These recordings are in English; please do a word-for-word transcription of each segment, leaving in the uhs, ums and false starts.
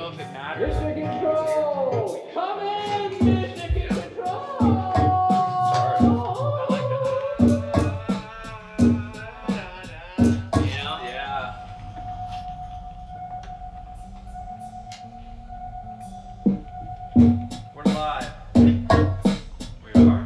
know if it matters. Mission Control! Come in, Mission Control! I like that. Yeah. Yeah. We're live. We are?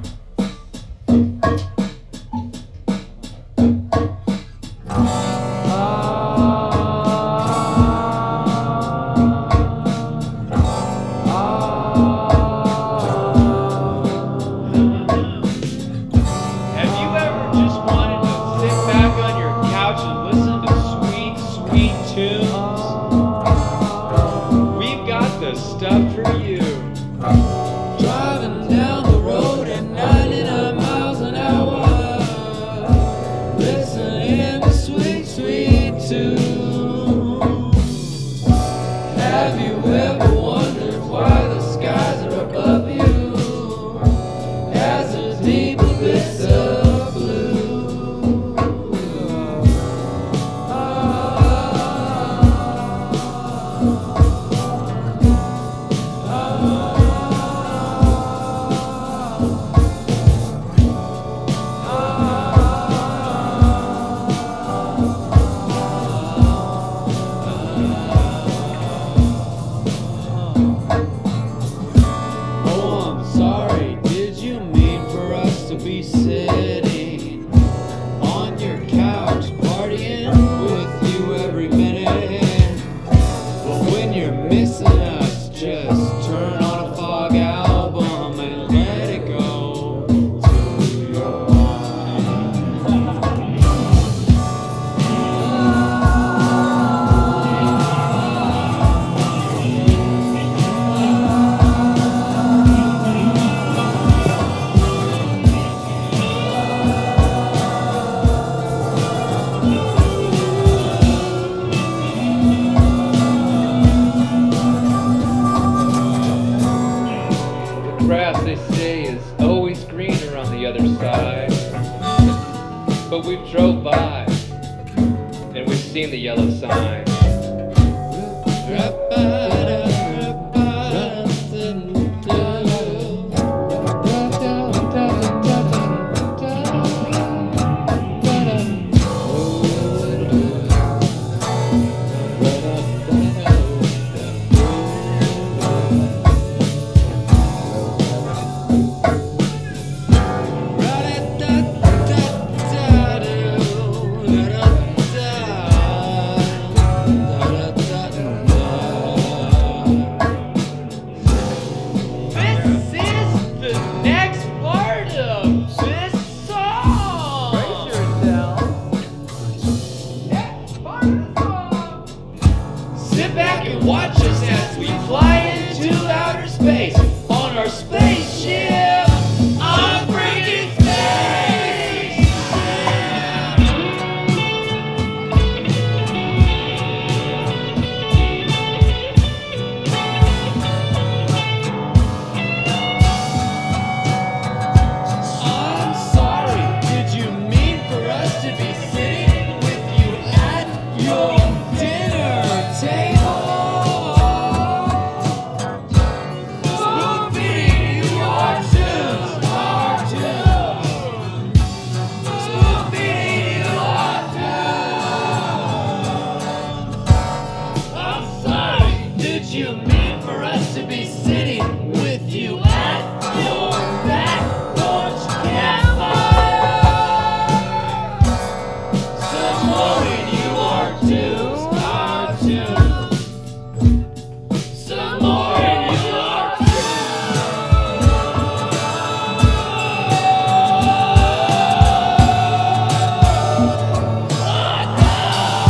Have you ever just wanted to sit back on your couch and listen to sweet, sweet tunes? We've got the stuff for you. Driving down the road at ninety-nine miles an hour, listening to sweet, sweet tunes. Have you ever wondered why the skies are above you as a deep abyss of blue? Oh, I'm sorry, did you mean for us to be sitting on your couch, partying with you every minute? But when you're missing us, just turn on a Fog album and let it go to your The grass, they say, is always greener on the other side. But we've drove by, and we've seen the yellow sign. This is the next part of this song. Brace yourself. Next part of the song. Sit back and watch us as we fly into outer space on our spaceship on freaking space. I'm sorry, did you mean for us to be sitting with you at your dinner table? Spoon feeding you our tunes, our tunes. Spoon feeding you our tunes. I'm sorry, did you mean for us to be sitting with you at your back porch campfire? Some more in you are tunes, our tunes. Some more in you are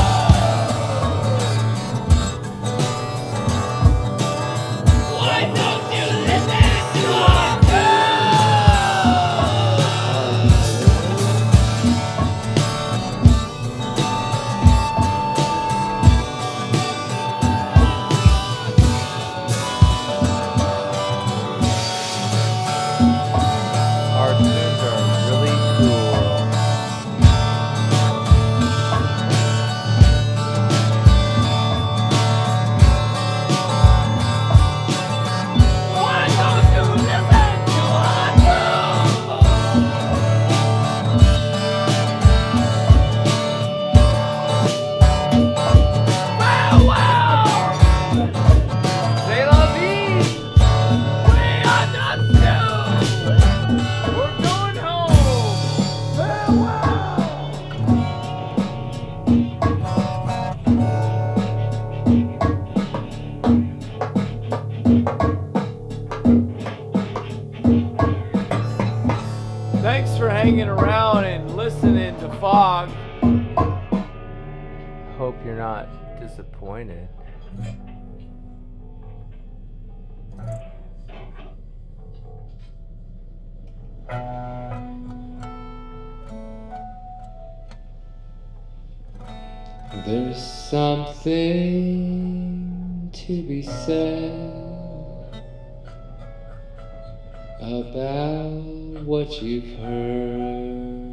tunes. Why not? you're not disappointed. There's something to be said about what you've heard.